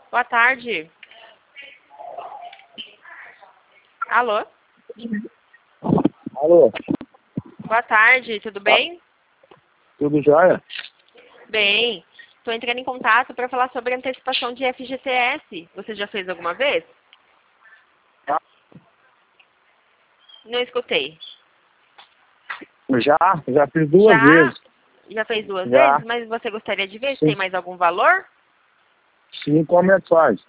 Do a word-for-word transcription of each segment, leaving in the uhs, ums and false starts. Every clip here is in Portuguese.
Boa tarde. Alô? Alô, Boa tarde, tudo bem? tudo jóia? Bem. Estou entrando em contato para falar sobre antecipação de F G T S. Você já fez alguma vez? Não escutei. Já, já fiz duas Já? vezes. Já fez duas Já. vezes? Mas você gostaria de ver se Sim. tem mais algum valor? Sim, como é que faz?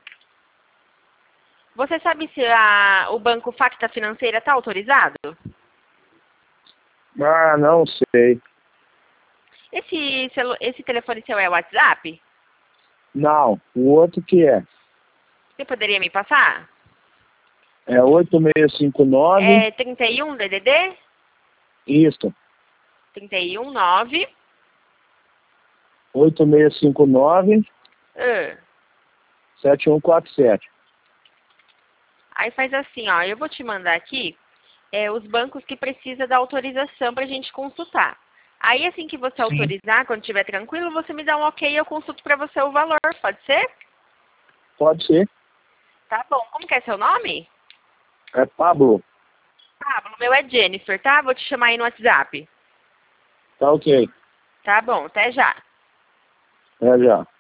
Você sabe se a- o banco Facta Financeira está autorizado? Ah, não sei. Esse, celu- esse telefone seu é WhatsApp? Não, o outro que é. Você poderia me passar? É oito seis cinco nove, É trinta e um D D D? isso, trinta e um nove. oito seis cinco nove, Ah. sete um quatro sete. Aí faz assim, ó, eu vou te mandar aqui é, os bancos que precisa da autorização para a gente consultar. Aí assim que você Sim. autorizar, quando estiver tranquilo, você me dá um ok e eu consulto para você o valor, pode ser? Pode ser. Tá bom, como que é seu nome? É Pablo. Pablo, o meu é Jennifer, tá? Vou te chamar aí no WhatsApp. Tá ok. Tá bom, até já. É já.